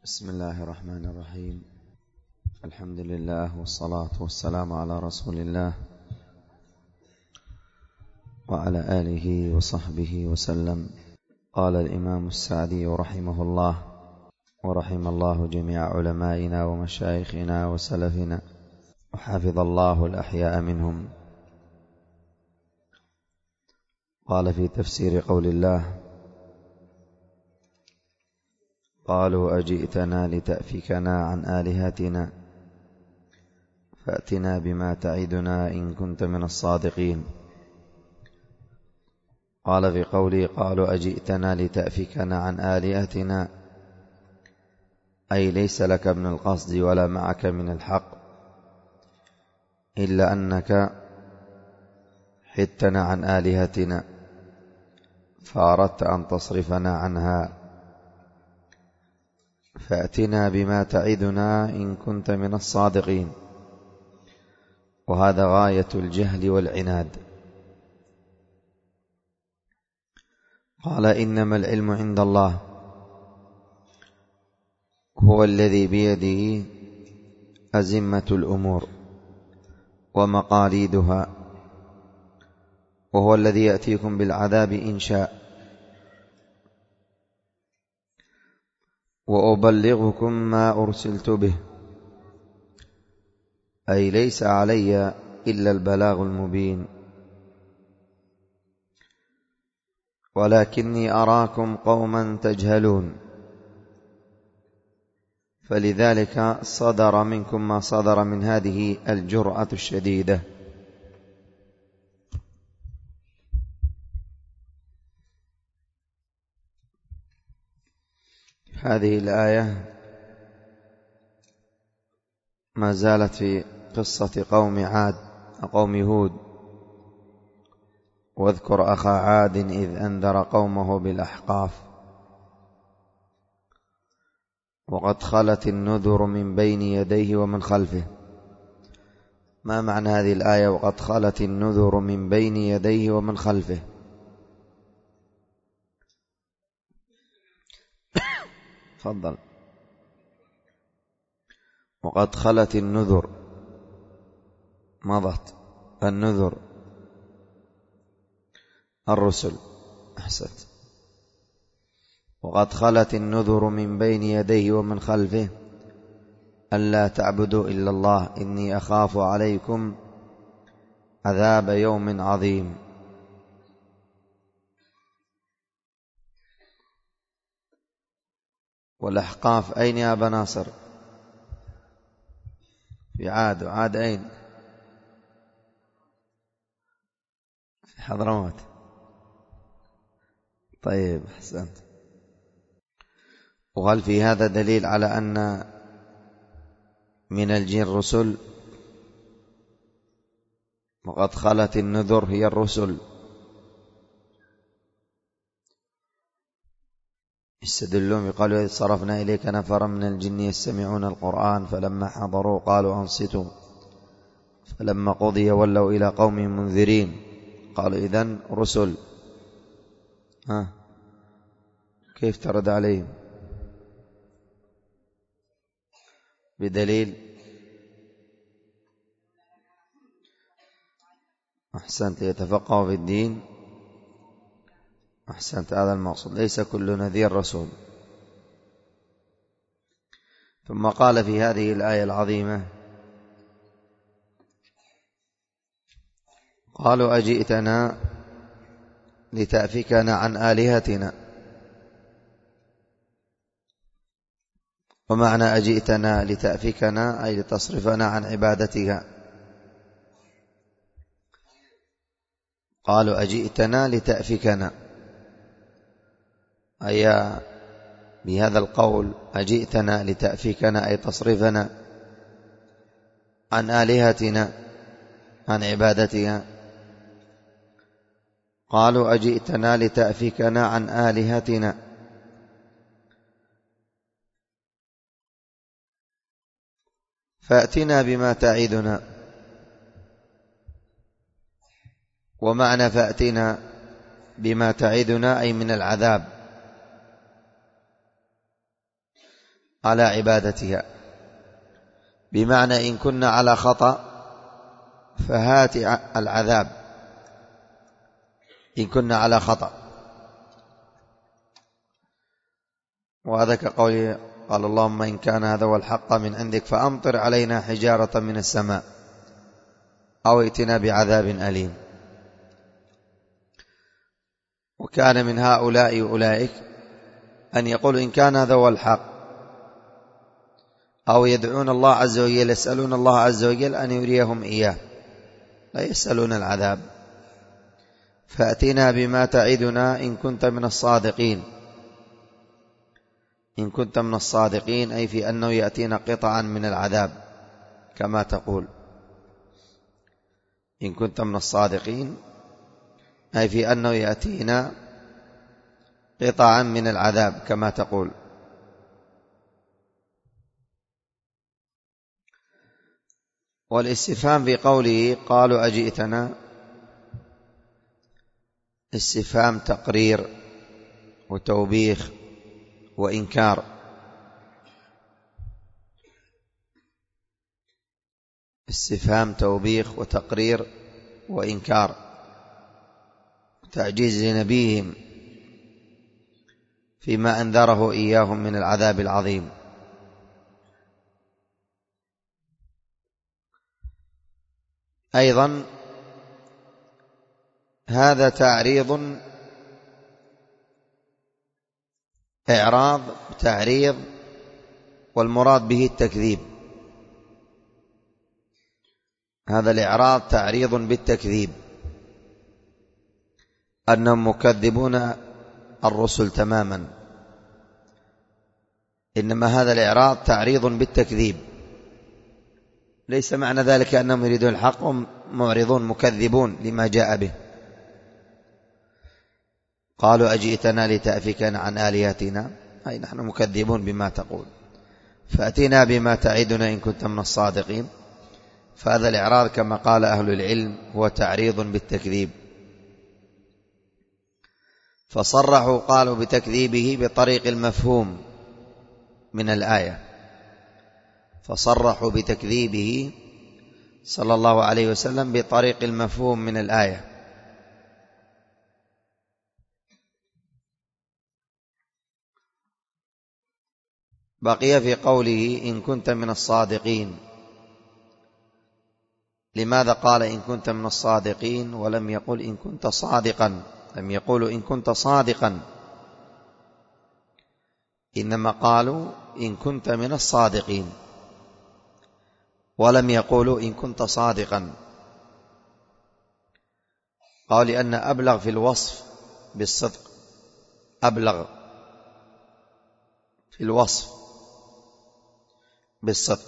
بسم الله الرحمن الرحيم. الحمد لله والصلاة والسلام على رسول الله وعلى آله وصحبه وسلم. قال الإمام السعدي رحمه الله ورحم الله جميع علمائنا ومشايخنا وسلفنا وحفظ الله الأحياء منهم. قال في تفسير قول الله: قالوا أجئتنا لتأفكنا عن آلهتنا فأتنا بما تعدنا إن كنت من الصادقين. قال في قوله: قالوا أجئتنا لتأفكنا عن آلهتنا، أي ليس لك من القصد ولا معك من الحق، إلا أنك حدتنا عن آلهتنا فأردت أن تصرفنا عنها، فأتنا بما تعدنا إن كنت من الصادقين. وهذا غاية الجهل والعناد. قال: إنما العلم عند الله، هو الذي بيده أزمة الأمور ومقاليدها، وهو الذي يأتيكم بالعذاب إن شاء، وأبلغكم ما أرسلت به، أي ليس علي إلا البلاغ المبين، ولكني أراكم قوما تجهلون، فلذلك صدر منكم ما صدر من هذه الجرأة الشديدة. هذه الآية ما زالت في قصة قوم عاد قوم هود. واذكر أخا عاد إذ أنذر قومه بالأحقاف وقد خلت النذر من بين يديه ومن خلفه. ما معنى هذه الآية وقد خلت النذر من بين يديه ومن خلفه؟ تفضل. وقد خلت النذر، مضت النذر الرسل. أحسنت. وقد خلت النذر من بين يديه ومن خلفه ألا تعبدوا إلا الله إني أخاف عليكم عذاب يوم عظيم. والأحقاف أين يا أبا ناصر؟ في عاد. وعاد أين؟ في حضرموت. طيب، أحسنت. وهل في هذا دليل على أن من الجن رسل؟ وقد خلت النذر هي الرسل. يستدلون يقالوا: إذ صرفنا إليك نفرا من الجن يستمعون القرآن فلما حضروا قالوا أنصتوا فلما قضي ولوا إلى قوم منذرين. قالوا: إذن رسل. كيف ترد عليهم؟ بدليل. أحسنت. يتفقه في الدين. أحسنت. هذا المقصود، ليس كل نذير رسول. ثم قال في هذه الآية العظيمة: قالوا أجئتنا لتأفكنا عن آلهتنا. ومعنى أجئتنا لتأفكنا أي لتصرفنا عن عبادتها. قالوا أجئتنا لتأفكنا، أي بهذا القول أجئتنا لتأفكنا أي تصرفنا عن آلهتنا، عن عبادتها. قالوا أجئتنا لتأفكنا عن آلهتنا، فأتنا بما تعدنا. ومعنى فأتنا بما تعدنا أي من العذاب، على عبادتها، بمعنى إن كنا على خطأ فهات العذاب إن كنا على خطأ. وهذا كقوله قال اللهم إن كان هذا هو الحق من عندك فأمطر علينا حجارة من السماء أو ائتنا بعذاب أليم. وكان من هؤلاء أولئك أن يقولوا إن كان هذا هو الحق، أو يدعون الله عز وجل يسألون الله عز وجل أن يريهم إياه، لا يسألون العذاب. فأتنا بما تعدنا إن كنت من الصادقين. إن كنت من الصادقين أي في أنه يأتينا قطعا من العذاب كما تقول. إن كنت من الصادقين أي في أنه يأتينا قطعا من العذاب كما تقول. والاستفهام في قوله قالوا أجئتنا استفهام تقرير وتوبيخ وإنكار. استفهام توبيخ وتقرير وإنكار، تعجيز لنبيهم فيما أنذره إياهم من العذاب العظيم. أيضا هذا تعريض إعراض تعريض، والمراد به التكذيب. هذا الإعراض تعريض بالتكذيب، أنهم مكذبون الرسل تماما. إنما هذا الإعراض تعريض بالتكذيب، ليس معنى ذلك أنهم يريدون الحق معرضون مكذبون لما جاء به. قالوا أجئتنا لتأفكنا عن آلهتنا، أي نحن مكذبون بما تقول، فأتنا بما تعدنا إن كنت من الصادقين. فهذا الإعراض كما قال أهل العلم هو تعريض بالتكذيب. فصرحوا قالوا بتكذيبه بطريق المفهوم من الآية، فصرحوا بتكذيبه صلى الله عليه وسلم بطريق المفهوم من الآية. بقي في قوله إن كنت من الصادقين. لماذا قال إن كنت من الصادقين ولم يقل إن كنت صادقا؟ لم يقولوا إن كنت صادقا، إنما قالوا إن كنت من الصادقين، ولم يقولوا إن كنت صادقا. قال لأن أبلغ في الوصف بالصدق، أبلغ في الوصف بالصدق،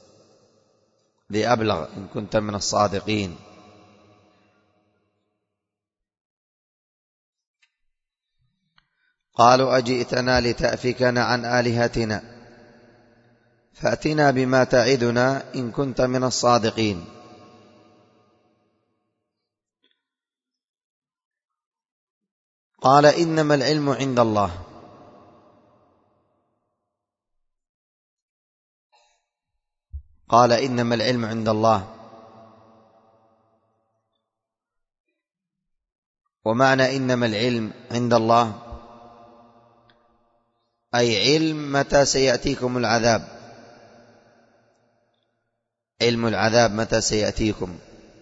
لأبلغ إن كنت من الصادقين. قالوا أجئتنا لتأفكنا عن آلهتنا فأتنا بما تعدنا إن كنت من الصادقين. قال إنما العلم عند الله. قال إنما العلم عند الله، ومعنى إنما العلم عند الله أي علم متى سيأتيكم العذاب، علم العذاب متى سيأتيكم.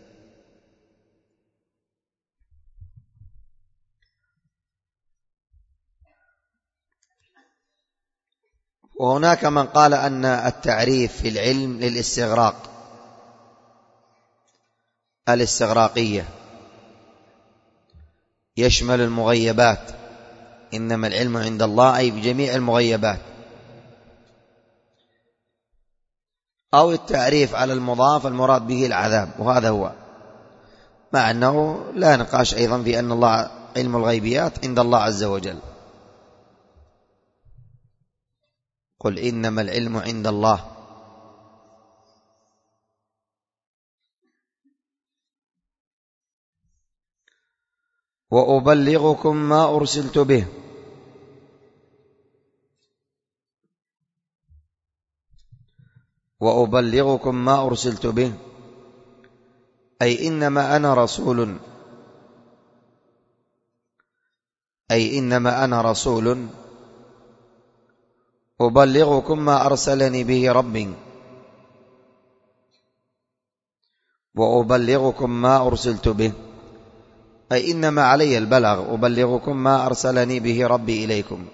وهناك من قال أن التعريف في العلم للاستغراق، الاستغراقية، يشمل المغيبات. إنما العلم عند الله أي بجميع المغيبات. أو التعريف على المضاف المراد به العذاب، وهذا هو، مع أنه لا نقاش أيضا في أن الله علم الغيبيات عند الله عز وجل. قل إنما العلم عند الله. وأبلغكم ما أرسلت به. وأبلغكم ما أرسلت به، أي إنما أنا رسول أبلغكم ما أرسلني به ربي، وأبلغكم ما أرسلت به، أي إنما علي البلاغ، أبلغكم ما أرسلني به ربي إليكم.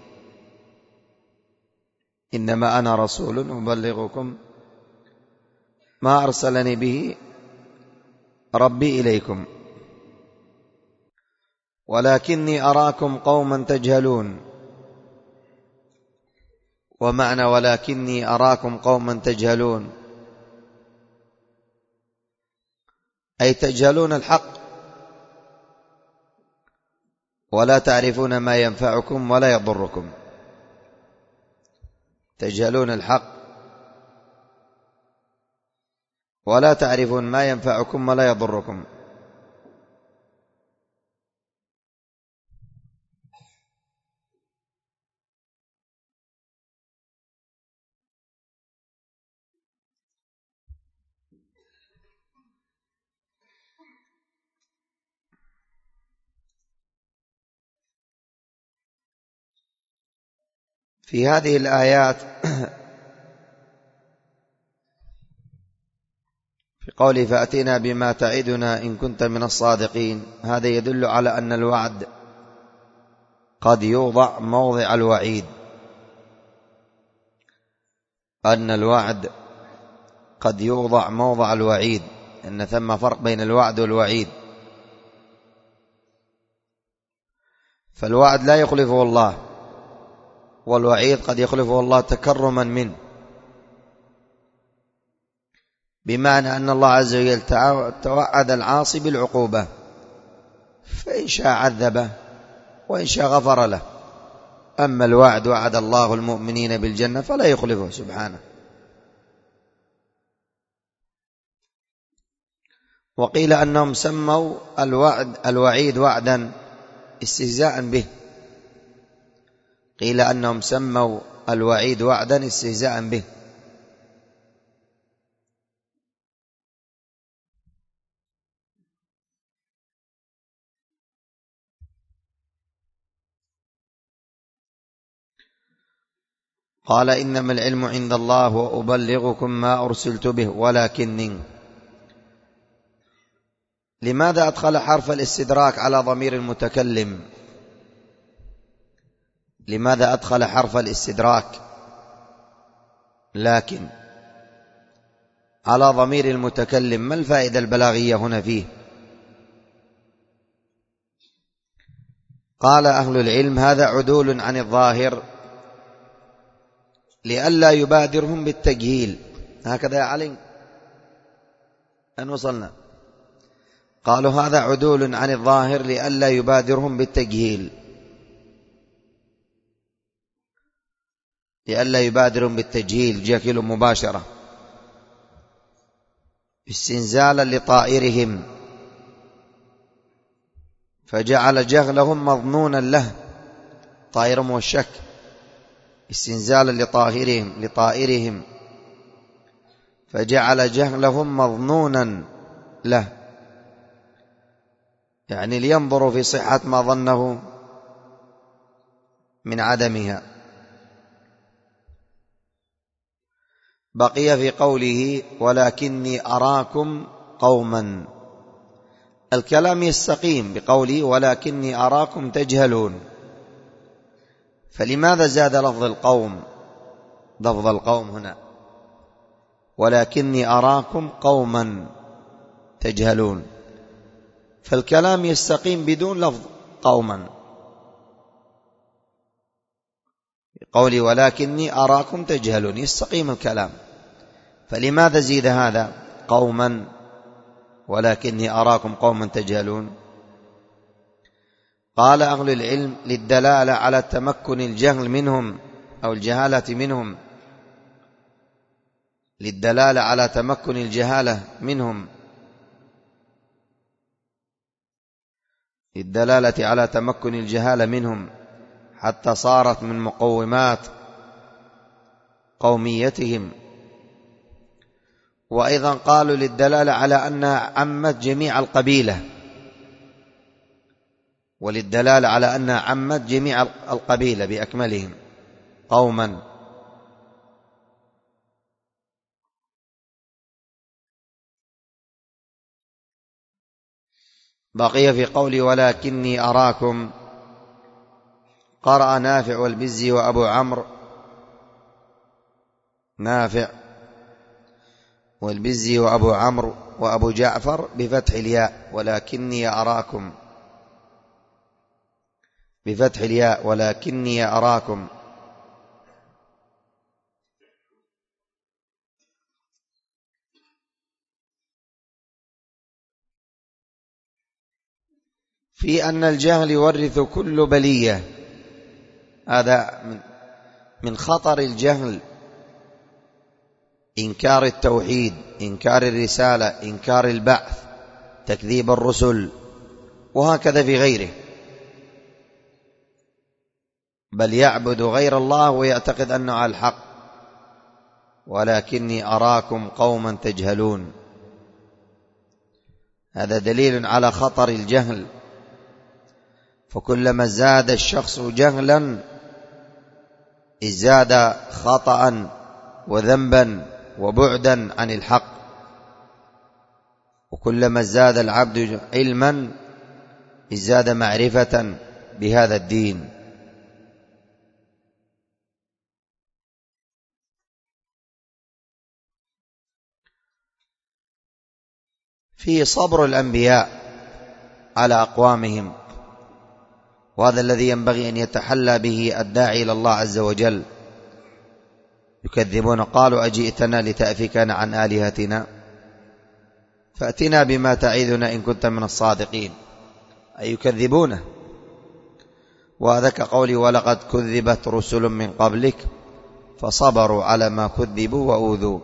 إنما أنا رسول أبلغكم ما أرسلني به ربي إليكم، ولكني أراكم قوما تجهلون. ومعنى ولكني أراكم قوما تجهلون أي تجهلون الحق ولا تعرفون ما ينفعكم ولا يضركم. تجهلون الحق ولا تعرفون ما ينفعكم ولا يضركم. في هذه الآيات في قوله فأتنا بما تعدنا إن كنت من الصادقين، هذا يدل على أن الوعد قد يوضع موضع الوعيد، أن الوعد قد يوضع موضع الوعيد، أن ثم فرق بين الوعد والوعيد. فالوعد لا يخلفه الله، والوعيد قد يخلفه الله تكرما منه، بمعنى أن الله عز وجل توعد العاصي بالعقوبة، فإن شاء عذبه وإن شاء غفر له. أما الوعد وعد الله المؤمنين بالجنة فلا يخلفه سبحانه. وقيل أنهم سموا الوعيد وعدا استهزاء به، قيل أنهم سموا الوعيد وعدا استهزاء به. قال إنما العلم عند الله وأبلغكم ما أرسلت به ولكني. لماذا أدخل حرف الاستدراك على ضمير المتكلم؟ لماذا أدخل حرف الاستدراك لكن على ضمير المتكلم؟ ما الفائدة البلاغية هنا فيه؟ قال أهل العلم هذا عدول عن الظاهر لئلا يبادرهم بالتجهيل. هكذا يا علي أن وصلنا. قالوا هذا عدول عن الظاهر لئلا يبادرهم بالتجهيل، لئلا يبادرهم بالتجهيل جاكل مباشرة، استنزالا لطائرهم، فجعل جهلهم مظنونا له، طائرهم والشك، استنزالا لطائرهم فجعل جهلهم مظنونا له، يعني لينظروا في صحة ما ظنه من عدمها. بقي في قوله ولكني أراكم قوما، الكلام يستقيم بقوله ولكني أراكم تجهلون، فلماذا زاد لفظ القوم هنا؟ ولكني أراكم قوما تجهلون، فالكلام يستقيم بدون لفظ قوما. قولي ولكني أراكم تجهلون يستقيم الكلام، فلماذا زيد هذا قوما ولكني أراكم قوما تجهلون؟ قال أهل العلم للدلالة على تمكن الجهل منهم أو الجهالة منهم، للدلالة على تمكن الجهالة منهم، للدلالة على تمكن الجهالة منهم حتى صارت من مقومات قوميتهم وأيضا قالوا للدلالة على أن عمت جميع القبيلة، وللدلالة على أن عمت جميع القبيلة بأكملهم قوما. بقي في قولي ولكني أراكم، قرأ نافع والبزي وأبو عمرو، نافع والبزي وأبو عمرو وأبو جعفر بفتح الياء، ولكني أراكم بفتح الياء، ولكني أراكم. في أن الجهل يورث كل بلية، هذا من خطر الجهل، إنكار التوحيد، إنكار الرسالة، إنكار البعث، تكذيب الرسل، وهكذا في غيره، بل يعبد غير الله ويعتقد أنه على الحق. ولكني أراكم قوما تجهلون، هذا دليل على خطر الجهل، فكلما زاد الشخص جهلا ازداد خطأ وذنبا وبعدا عن الحق، وكلما ازداد العبد علما ازداد معرفة بهذا الدين. فيه صبر الأنبياء على أقوامهم، وهذا الذي ينبغي أن يتحلى به الداعي إلى الله عز وجل. يكذبون قالوا أجئتنا لتأفكنا عن آلهتنا فأتنا بما تعيذنا إن كنت من الصادقين، أي يكذبونه. وهذا كقولي ولقد كذبت رسل من قبلك فصبروا على ما كذبوا وأوذوا.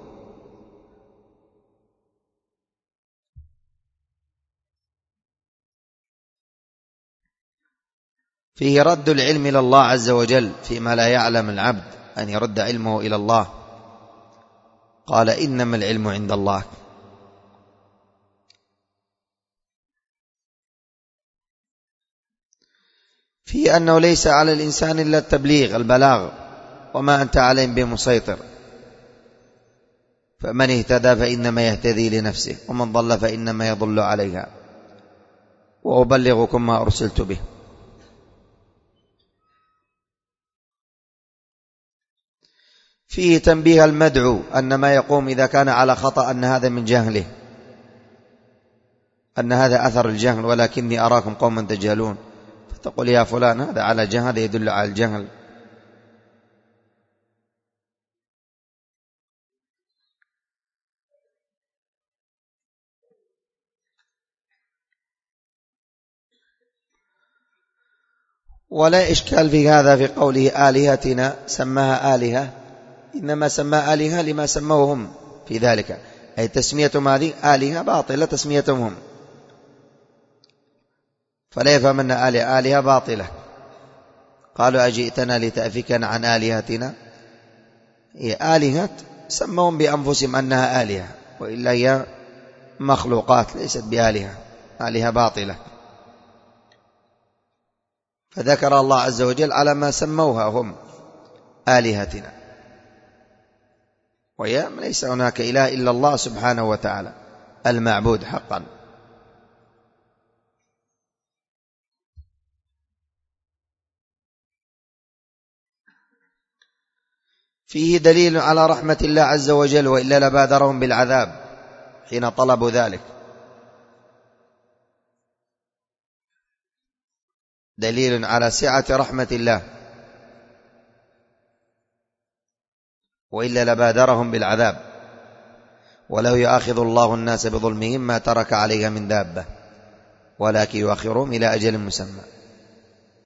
فيه رد العلم إلى الله عز وجل فيما لا يعلم العبد، أن يرد علمه إلى الله. قال إنما العلم عند الله. في أنه ليس على الإنسان إلا التبليغ، البلاغ، وما أنت عليهم بمسيطر، فمن اهتدى فإنما يهتدي لنفسه ومن ضل فإنما يضل عليها وأبلغكم ما أرسلت به. فيه تنبيه المدعو أن ما يقوم إذا كان على خطأ أن هذا من جهله، أن هذا أثر الجهل، ولكني أراكم قوما تجهلون، فتقول يا فلان هذا على جهل، هذا يدل على الجهل. ولا إشكال في هذا في قوله آلهتنا، سماها آلهة، إنما سماها آلهة لما سموهم في ذلك، أي تسميتهم هذه آلهة باطلة تسميتهم هم، فلا يفهم أن آلهة باطلة. قالوا أجئتنا لتأفكنا عن آلهتنا، هي آلهة سموهم بأنفسهم أنها آلهة، وإلا هي مخلوقات ليست بآلهة، آلهة باطلة. فذكر الله عز وجل على ما سموها هم آلهتنا، وهي ليس هناك إله إلا الله سبحانه وتعالى المعبود حقا. فيه دليل على رحمة الله عز وجل، وإلا لبادرهم بالعذاب حين طلبوا ذلك. دليل على سعة رحمة الله، وإلا لبادرهم بالعذاب. ولو يؤاخذ الله الناس بظلمهم ما ترك عليها من دابة ولكن يؤخرهم إلى أجل مسمى.